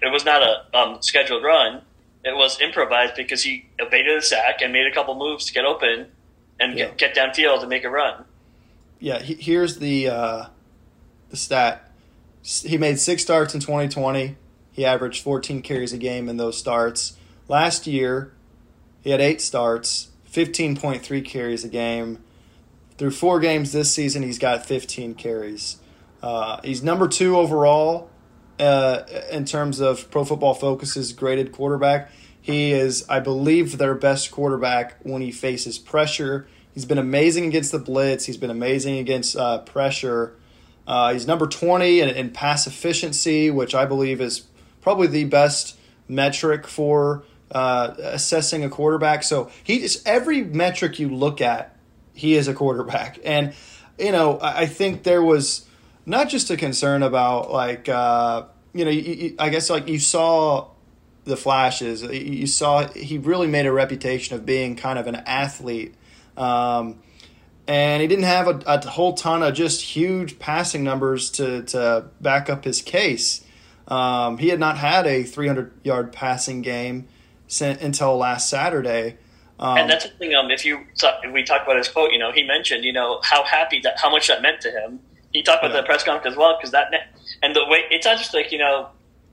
[SPEAKER 3] a scheduled run. It was improvised because he evaded the sack and made a couple moves to get open and get downfield and make a run.
[SPEAKER 4] Yeah, here's the stat. He made 6 starts in 2020. He averaged 14 carries a game in those starts. Last year, he had 8 starts, 15.3 carries a game. Through 4 games this season, he's got 15 carries. He's number 2 overall in terms of Pro Football Focus's graded quarterback. He is, I believe, their best quarterback when he faces pressure. He's been amazing against the blitz. He's been amazing against pressure. He's number 20 in pass efficiency, which I believe is probably the best metric for assessing a quarterback. So every metric you look at, he is a quarterback. And, I think there was not just a concern about I guess you saw the flashes. You saw he really made a reputation of being kind of an athlete. And he didn't have a whole ton of just huge passing numbers to back up his case. He had not had a 300-yard passing game until last Saturday.
[SPEAKER 3] And that's the thing. If we talk about his quote, he mentioned, how much that meant to him. He talked about the press conference as well, because and the way it's not just like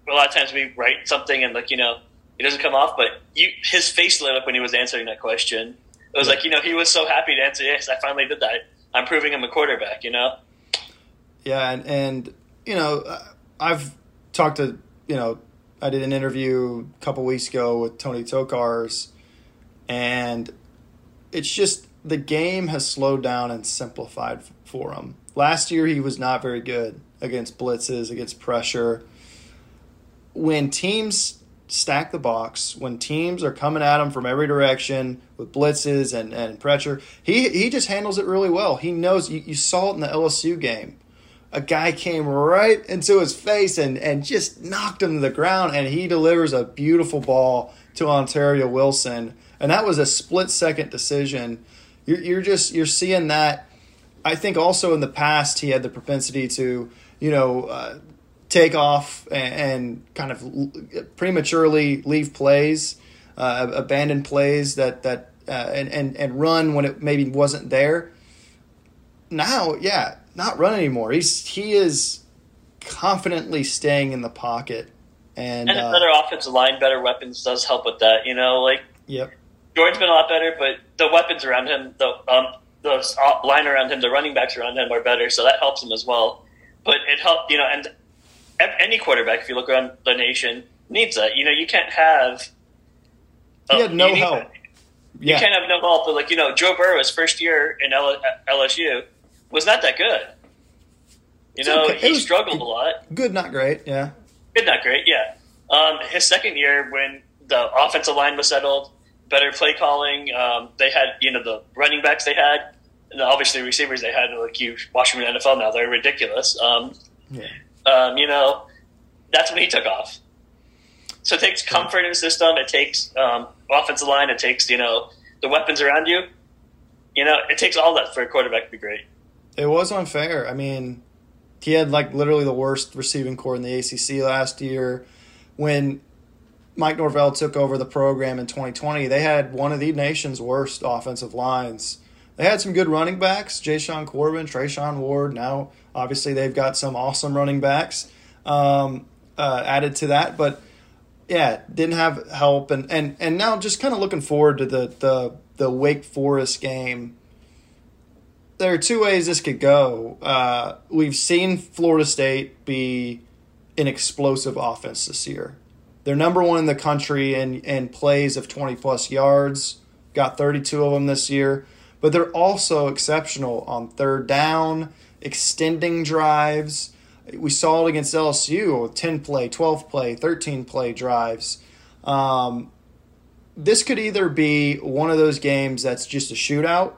[SPEAKER 3] a lot of times we write something and like, it doesn't come off, but his face lit up when he was answering that question. It was like, he was so happy to answer, yes, I finally did that. I'm proving I'm a quarterback,
[SPEAKER 4] Yeah, and I've talked to, I did an interview a couple weeks ago with Tony Tokars, and it's just the game has slowed down and simplified for him. Last year he was not very good against blitzes, against pressure. When teams stack the box, when teams are coming at him from every direction with blitzes and pressure, he just handles it really well. He knows, you saw it in the LSU game. A guy came right into his face and just knocked him to the ground, and he delivers a beautiful ball to Ontario Wilson. And that was a split-second decision. You're seeing that. I think also in the past he had the propensity to, take off and kind of prematurely leave plays, abandon plays and run when it maybe wasn't there. Now, not run anymore. He is confidently staying in the pocket, and a
[SPEAKER 3] better offensive line, better weapons does help with that.
[SPEAKER 4] Yep.
[SPEAKER 3] Jordan's been a lot better, but the weapons around him, the line around him, the running backs around him are better, so that helps him as well. But it helped, and any quarterback, if you look around the nation, needs that. You can't have.
[SPEAKER 4] He had no help.
[SPEAKER 3] You can't have no help. But Joe Burrow's first year in LSU was not that good. He struggled a lot.
[SPEAKER 4] Good, not great. Yeah.
[SPEAKER 3] Good, not great. Yeah. His second year, when the offensive line was settled, better play calling. They had, the running backs they had, and obviously the receivers they had. Like you watch them in the NFL now, they're ridiculous. That's when he took off. So it takes comfort in the system. It takes offensive line. It takes the weapons around you. It takes all that for a quarterback to be great.
[SPEAKER 4] It was unfair. I mean, he had literally the worst receiving core in the ACC last year. When Mike Norvell took over the program in 2020, they had one of the nation's worst offensive lines. They had some good running backs, Ja'Shawn Corbin, Trayshawn Ward. Now, obviously, they've got some awesome running backs added to that. But, yeah, didn't have help. And now just kind of looking forward to the Wake Forest game. There are two ways this could go. We've seen Florida State be an explosive offense this year. They're number one in the country in plays of 20-plus yards. Got 32 of them this year. But they're also exceptional on third down, extending drives. We saw it against LSU, 10-play, 12-play, 13-play drives. This could either be one of those games that's just a shootout,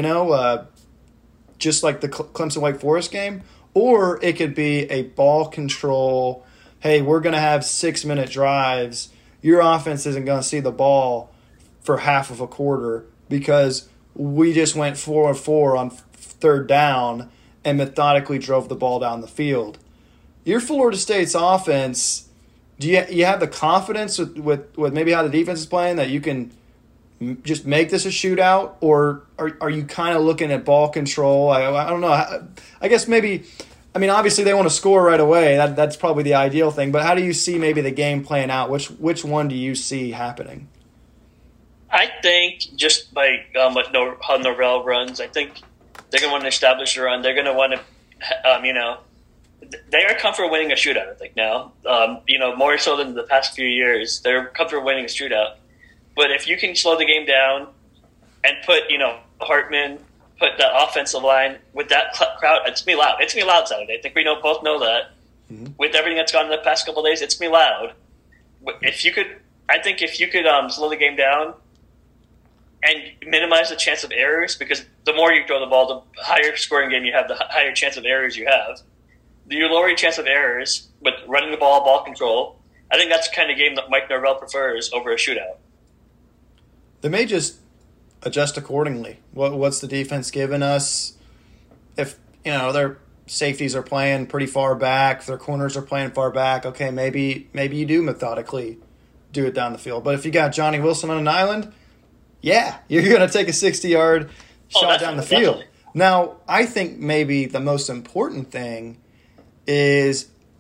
[SPEAKER 4] just like the Clemson-Wake Forest game, or it could be a ball control. Hey, we're going to have 6-minute drives. Your offense isn't going to see the ball for half of a quarter because we just went 4-4 on third down and methodically drove the ball down the field. Your Florida State's offense, do you have the confidence with maybe how the defense is playing that you can just make this a shootout, or are you kind of looking at ball control? I don't know. I guess maybe – I mean, obviously they want to score right away. That's probably the ideal thing. But how do you see maybe the game playing out? Which one do you see happening?
[SPEAKER 3] I think just by how Norvell runs, I think they're going to want to establish a run. They're going to want to, they are comfortable winning a shootout, I think, now. More so than the past few years. They're comfortable winning a shootout. But if you can slow the game down and put, Hartman, put the offensive line with that crowd, it's going to be loud. It's going to be loud Saturday. I think we both know that. Mm-hmm. With everything that's gone in the past couple of days, it's going to be loud. If you could slow the game down and minimize the chance of errors, because the more you throw the ball, the higher scoring game you have, the higher chance of errors you have. You lower your chance of errors with running the ball control. I think that's the kind of game that Mike Norvell prefers over a shootout.
[SPEAKER 4] They may just adjust accordingly. What's the defense giving us? If their safeties are playing pretty far back, if their corners are playing far back, okay, maybe you do methodically do it down the field. But if you got Johnny Wilson on an island, yeah, you're going to take a 60-yard shot down the field. Now, I think maybe the most important thing is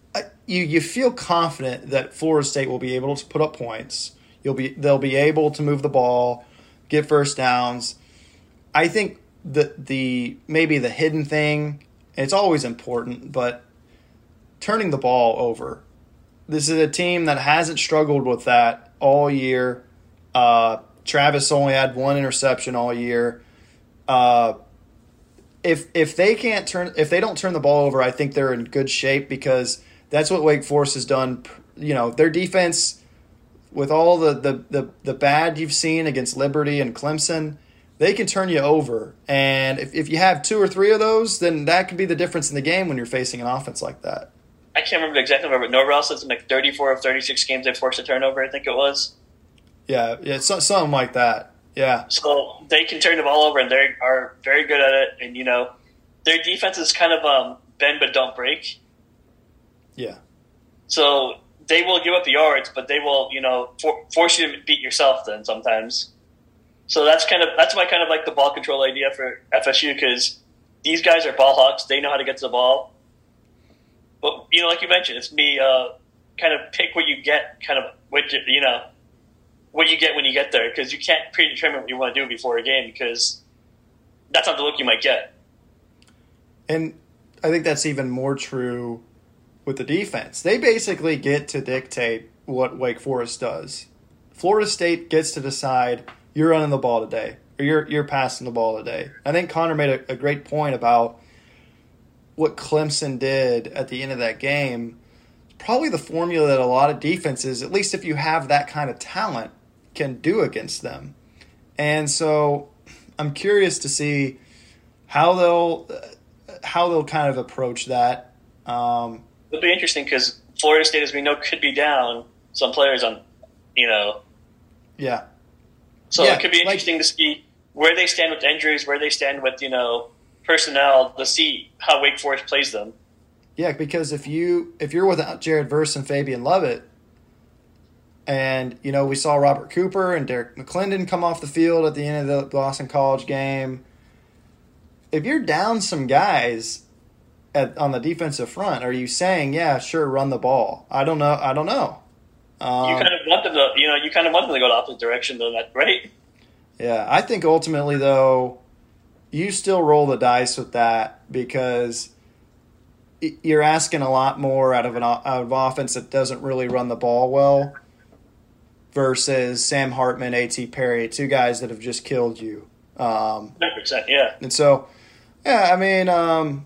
[SPEAKER 4] you feel confident that Florida State will be able to put up points. They'll be able to move the ball, get first downs. I think maybe the hidden thing, it's always important, but turning the ball over. This is a team that hasn't struggled with that all year. Travis only had one interception all year. If they don't turn the ball over, I think they're in good shape because that's what Wake Forest has done. You know, their defense, with all the bad you've seen against Liberty and Clemson, they can turn you over. And if you have 2 or 3 of those, then that could be the difference in the game when you're facing an offense like that.
[SPEAKER 3] I can't remember the exact number, but Norvell says in like 34 of 36 games they forced a turnover, I think it was.
[SPEAKER 4] Yeah, something like that. Yeah.
[SPEAKER 3] So they can turn the ball over, and they are very good at it. And, you know, their defense is kind of bend but don't break.
[SPEAKER 4] Yeah.
[SPEAKER 3] So they will give up the yards, but they will, you know, force you to beat yourself then sometimes. So that's why I kind of like the ball control idea for FSU, because these guys are ball hawks. They know how to get to the ball. But, you know, like you mentioned, it's me kind of pick what you get, kind of what you get when you get there, because you can't predetermine what you want to do before a game, because that's not the look you might get.
[SPEAKER 4] And I think that's even more true with the defense. They basically get to dictate what Wake Forest does. Florida State gets to decide, you're running the ball today, or you're passing the ball today. I think Connor made a great point about what Clemson did at the end of that game. Probably the formula that a lot of defenses, at least if you have that kind of talent, can do against them. And so I'm curious to see how they'll kind of approach that.
[SPEAKER 3] It'll be interesting because Florida State, as we know, could be down some players on, you know.
[SPEAKER 4] Yeah.
[SPEAKER 3] So it could be interesting to see where they stand with injuries, where they stand with, you know, personnel, to see how Wake Forest plays them.
[SPEAKER 4] Yeah, because if you're without Jared Verse and Fabian Lovett, and, you know, we saw Robert Cooper and Derek McClendon come off the field at the end of the Boston College game. If you're down some guys on the defensive front, are you saying, yeah, sure, run the ball? I don't know.
[SPEAKER 3] You kind of want them to go the opposite direction, though, right?
[SPEAKER 4] Yeah, I think ultimately, though, you still roll the dice with that because you're asking a lot more out of an offense that doesn't really run the ball well versus Sam Hartman, A.T. Perry, 2 guys that have just killed you.
[SPEAKER 3] 100%, yeah.
[SPEAKER 4] And so, yeah, I mean,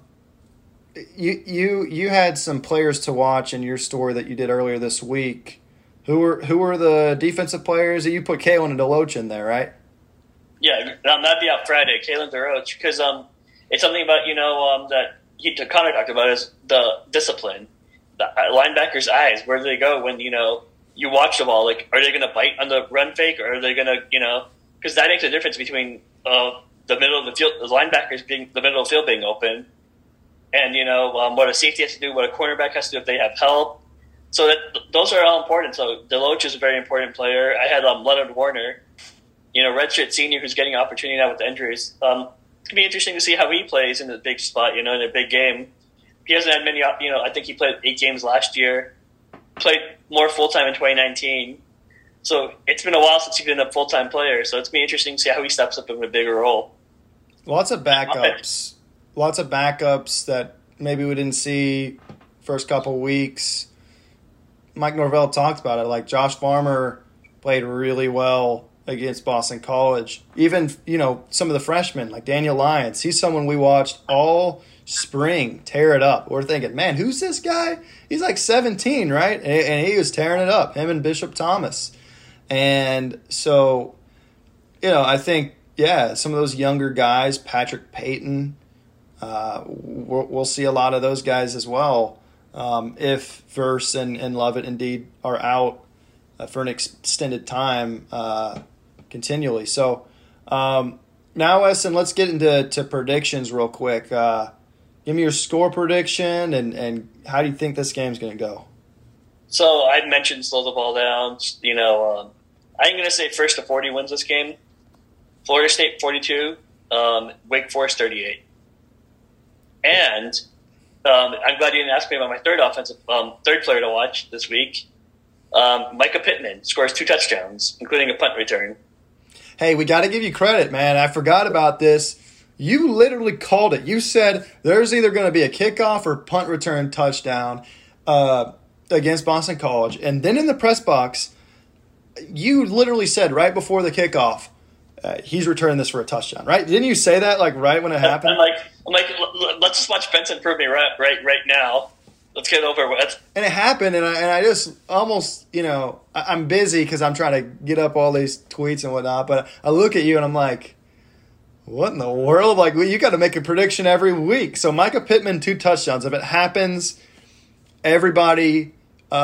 [SPEAKER 4] you had some players to watch in your story that you did earlier this week. Who were the defensive players that you put Kalen DeLoach in there, right?
[SPEAKER 3] Yeah, that'd be out Friday, Kalen DeLoach, because it's something about, you know, that Connor talked about is the discipline. The linebackers' eyes, where do they go when, you know, you watch the ball? Like, are they going to bite on the run fake, or are they going to, you know, because that makes a difference between the middle of the field, the linebackers being the middle of the field being open, and, you know, what a safety has to do, what a cornerback has to do if they have help. So those are all important. So DeLoach is a very important player. I had Leonard Warner, you know, redshirt senior, who's getting an opportunity now with the injuries. It's going to be interesting to see how he plays in the big spot, you know, in a big game. He hasn't had many, you know, I think he played 8 games last year, played more full-time in 2019. So it's been a while since he's been a full-time player. So it's going to be interesting to see how he steps up in a bigger role.
[SPEAKER 4] Lots of backups that maybe we didn't see first couple weeks. Mike Norvell talked about it. Like Josh Farmer played really well against Boston College. Even, you know, some of the freshmen like Daniel Lyons, he's someone we watched all spring tear it up. We're thinking, man, who's this guy? He's like 17, right? And he was tearing it up, him and Bishop Thomas. And so, you know, I think, yeah, some of those younger guys, Patrick Payton, we'll see a lot of those guys as well. If Verse and Lovett indeed are out for an extended time continually. So now, Weston, let's get into predictions real quick. Give me your score prediction and how do you think this game's going to go?
[SPEAKER 3] So I mentioned slow the ball down. You know, I'm going to say first to 40 wins this game. Florida State 42, Wake Forest 38. And I'm glad you didn't ask me about my third player to watch this week. Micah Pittman scores 2 touchdowns, including a punt return.
[SPEAKER 4] Hey, we got to give you credit, man. I forgot about this. You literally called it. You said there's either going to be a kickoff or punt return touchdown against Boston College. And then in the press box, you literally said right before the kickoff, he's returning this for a touchdown, right? Didn't you say that like right when it happened?
[SPEAKER 3] I'm like, let's just watch Benson prove me right now. Let's get it over with.
[SPEAKER 4] And it happened, and I just almost, I'm busy because I'm trying to get up all these tweets and whatnot, but I look at you and I'm like, what in the world? Like, you got to make a prediction every week. So Micah Pittman, 2 touchdowns. If it happens, everybody,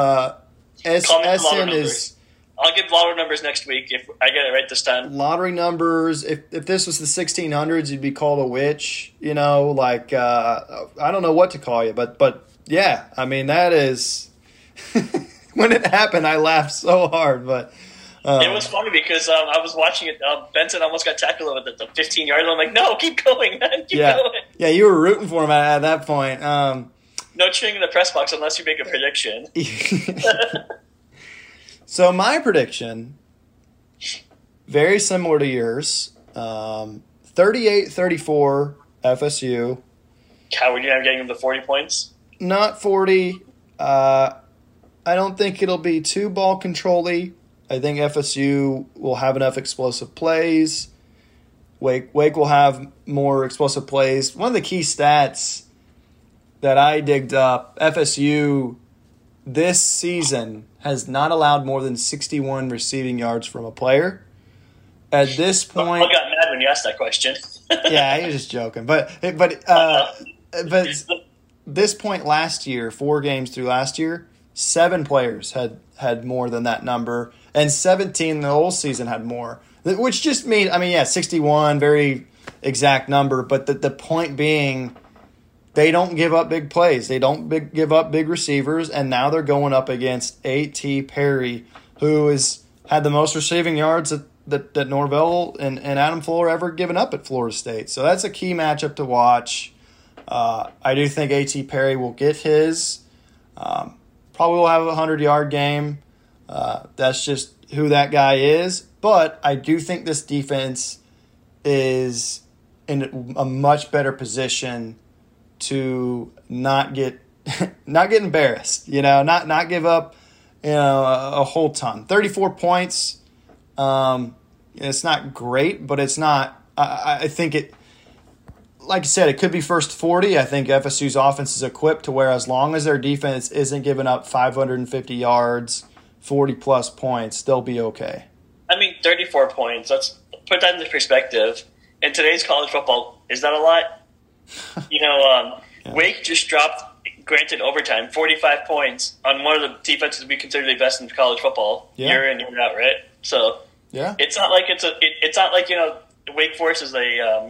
[SPEAKER 4] SN is...
[SPEAKER 3] I'll give lottery numbers next week if I get it right this time.
[SPEAKER 4] Lottery numbers. If this was the 1600s, you'd be called a witch. I don't know what to call you, but yeah, I mean that is when it happened. I laughed so hard, but
[SPEAKER 3] it was funny because I was watching it. Benson almost got tackled at the 15-yard line. I'm like, no, keep going, man, keep going.
[SPEAKER 4] Yeah, you were rooting for him at that point.
[SPEAKER 3] No cheering in the press box unless you make a prediction.
[SPEAKER 4] So my prediction, very similar to yours, 38-34 FSU.
[SPEAKER 3] How would you have getting them to 40 points?
[SPEAKER 4] Not 40. I don't think it'll be too ball control-y. I think FSU will have enough explosive plays. Wake will have more explosive plays. One of the key stats that I digged up, FSU this season has not allowed more than 61 receiving yards from a player. At this point,
[SPEAKER 3] I got mad when you asked that question.
[SPEAKER 4] Yeah, he was just joking. But this point last year, 4 games through last year, 7 players had more than that number, and 17 the whole season had more. Which just means, 61, very exact number. But the point being, they don't give up big plays. They don't give up big receivers, and now they're going up against A.T. Perry, who has had the most receiving yards that Norvell and Adam Fuller ever given up at Florida State. So that's a key matchup to watch. I do think A.T. Perry will get his. Probably will have a 100-yard game. That's just who that guy is. But I do think this defense is in a much better position to not get embarrassed, not give up, a whole ton. 34 points. It's not great, but it's not. I think it. Like I said, it could be first 40. I think FSU's offense is equipped to where as long as their defense isn't giving up 550 yards, 40-plus points, they'll be okay.
[SPEAKER 3] 34 points. Let's put that into perspective. In today's college football, is that a lot? Yeah. Wake just dropped, granted overtime, 45 points on one of the defenses we consider the best in college football, year in, year out, right? So
[SPEAKER 4] yeah,
[SPEAKER 3] it's not like it's not like Wake Forest is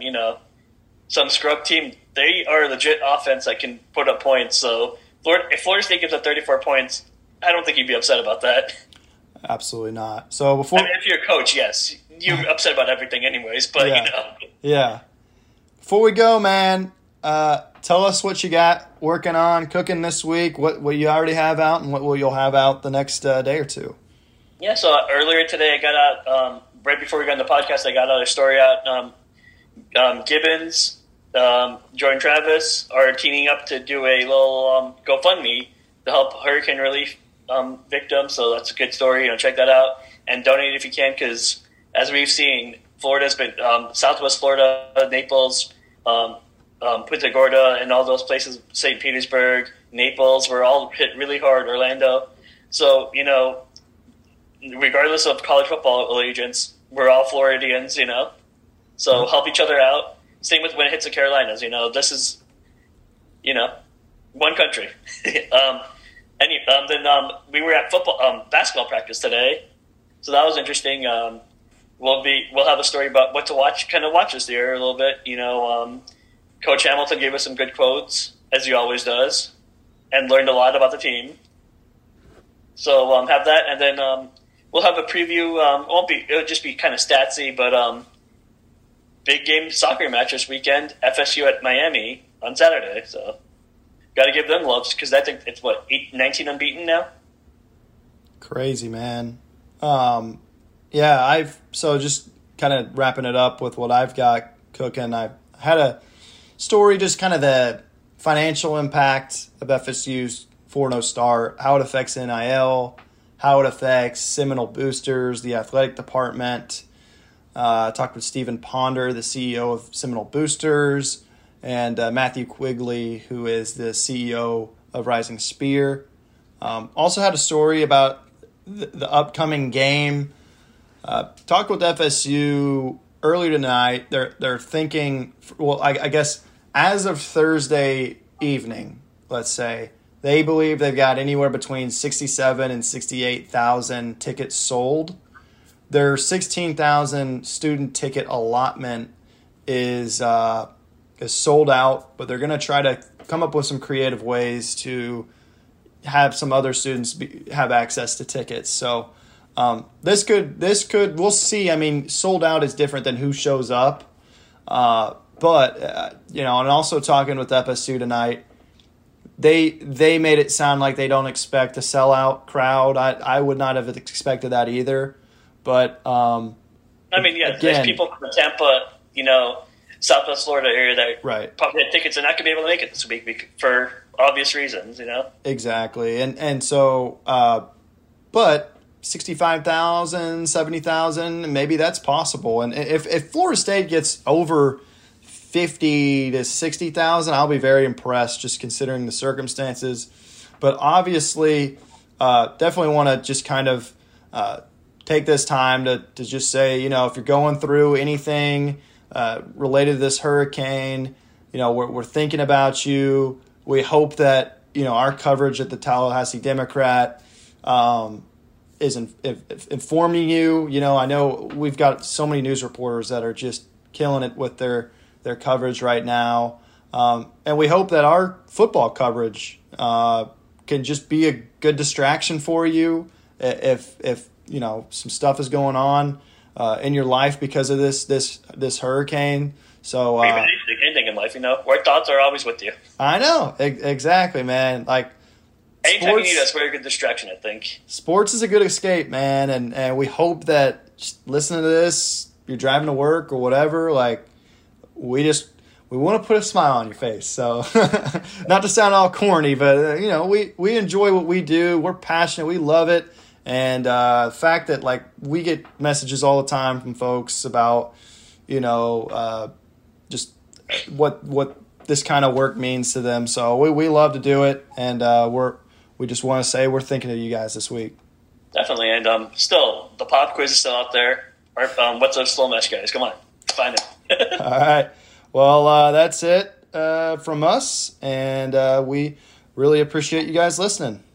[SPEAKER 3] some scrub team. They are a legit offense that can put up points. So if Florida State gives up 34 points, I don't think you'd be upset about that.
[SPEAKER 4] Absolutely not. So
[SPEAKER 3] if you're a coach, yes, you're upset about everything anyways. But
[SPEAKER 4] yeah. Before we go, man, tell us what you got working on, cooking this week. What you already have out, and what will you'll have out the next day or two.
[SPEAKER 3] Yeah. So earlier today, I got out right before we got on the podcast. I got out a story out. Gibbons, Jordan Travis are teaming up to do a little GoFundMe to help hurricane relief victims. So that's a good story. Check that out and donate if you can, because as we've seen, Florida's been Southwest Florida, Naples, Punta Gorda, and all those places, St. Petersburg, Naples, were all hit really hard. Orlando. So regardless of college football allegiance, we're all Floridians. So help each other out. Same with when it hits the Carolinas. This is, one country. Then we were at basketball practice today, so that was interesting. We'll have a story about what to watch this year a little bit. Coach Hamilton gave us some good quotes, as he always does, and learned a lot about the team. So have that, and then we'll have a preview. It'll just be kind of statsy, but big game soccer match this weekend. FSU at Miami on Saturday. So got to give them love because I think it's 19 unbeaten now.
[SPEAKER 4] Crazy, man. So just kind of wrapping it up with what I've got cooking. I had a story, just kind of the financial impact of FSU's 4-0 start, how it affects NIL, how it affects Seminole Boosters, the athletic department. I talked with Stephen Ponder, the CEO of Seminole Boosters, and Matthew Quigley, who is the CEO of Rising Spear. Also had a story about the upcoming game. Talked with FSU earlier tonight. They're thinking, well, I guess as of Thursday evening, let's say, they believe they've got anywhere between 67 and 68,000 tickets sold. Their 16,000 student ticket allotment is sold out, but they're going to try to come up with some creative ways to have some other students have access to tickets. So this could we'll see. I mean, sold out is different than who shows up. But and also talking with FSU tonight, they made it sound like they don't expect a sellout crowd. I would not have expected that either. But
[SPEAKER 3] there's people from Tampa, Southwest Florida area that probably had tickets and not going to be able to make it this week for obvious reasons, Exactly. And so, but 65,000, 70,000, maybe that's possible. And if Florida State gets over 50 to 60,000, I'll be very impressed just considering the circumstances. But obviously, definitely want to just kind of take this time to just say, if you're going through anything related to this hurricane, we're thinking about you. We hope that, our coverage at the Tallahassee Democrat is informing you. I know we've got so many news reporters that are just killing it with their coverage right now. And we hope that our football coverage can just be a good distraction for you if some stuff is going on in your life because of this hurricane. So anything in life, our thoughts are always with you.
[SPEAKER 4] I know. Exactly, man. Like,
[SPEAKER 3] anytime you need us, we're a good distraction, I think.
[SPEAKER 4] Sports is a good escape, man, and we hope that just listening to this, you're driving to work or whatever, like, we want to put a smile on your face. So not to sound all corny, but we enjoy what we do. We're passionate. We love it. And the fact that we get messages all the time from folks about, just what this kind of work means to them. So we love to do it. And we just want to say we're thinking of you guys this week.
[SPEAKER 3] Definitely. And still, the pop quiz is still out there. What's a slow mesh, guys? Come on, find it.
[SPEAKER 4] All right. Well, that's it from us, and we really appreciate you guys listening.